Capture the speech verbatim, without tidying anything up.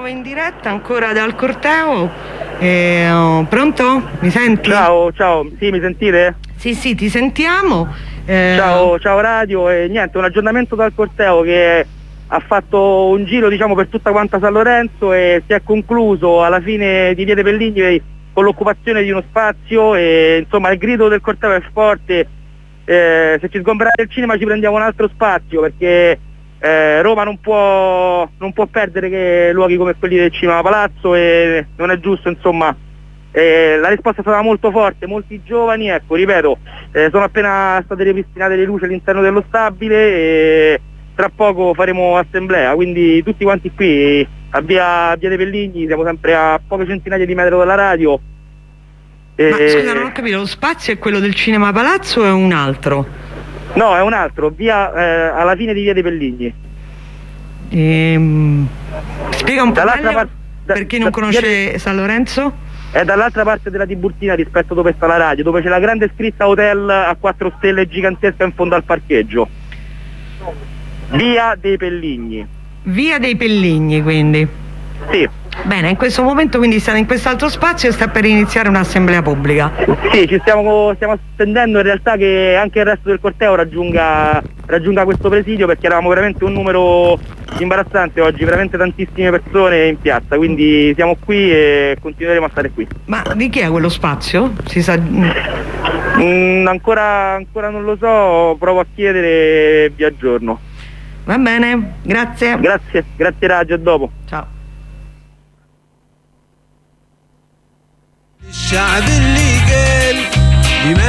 in diretta ancora dal corteo. Eh, oh, pronto? Mi senti? Ciao, ciao, sì, mi sentite? Sì, sì, ti sentiamo. Eh... Ciao, ciao radio, e niente, un aggiornamento dal corteo che ha fatto un giro, diciamo, per tutta quanta San Lorenzo e si è concluso alla fine di Via dei Pelligni con l'occupazione di uno spazio e insomma il grido del corteo è forte. Eh, se ci sgomberate il cinema ci prendiamo un altro spazio, perché eh, Roma non può, non può perdere che luoghi come quelli del Cinema Palazzo, e non è giusto, insomma. Eh, la risposta è stata molto forte, molti giovani, ecco, ripeto, eh, sono appena state ripristinate le luci all'interno dello stabile e tra poco faremo assemblea, quindi tutti quanti qui a via, via dei Pelligni, siamo sempre a poche centinaia di metri dalla radio. Ma scusa, non ho capito, lo spazio è quello del Cinema Palazzo o è un altro? No, è un altro, via eh, alla fine di Via dei Pelligni. Ehm, spiega un po' meglio, part- da, per chi non da, conosce di... San Lorenzo? È dall'altra parte della Tiburtina rispetto dove sta la radio, dove c'è la grande scritta hotel a quattro stelle gigantesca in fondo al parcheggio. Via dei Pelligni. Via dei Pelligni, quindi. Sì. Bene, in questo momento quindi stanno in quest'altro spazio e sta per iniziare un'assemblea pubblica. Sì, ci stiamo, stiamo attendendo in realtà che anche il resto del corteo raggiunga, raggiunga questo presidio, perché eravamo veramente un numero imbarazzante oggi, veramente tantissime persone in piazza, quindi siamo qui e continueremo a stare qui. Ma di chi è quello spazio? Si sa... Mm, ancora, ancora non lo so, provo a chiedere e vi aggiorno. Va bene, grazie. Grazie, grazie radio, a dopo. Ciao. الشعب اللي قال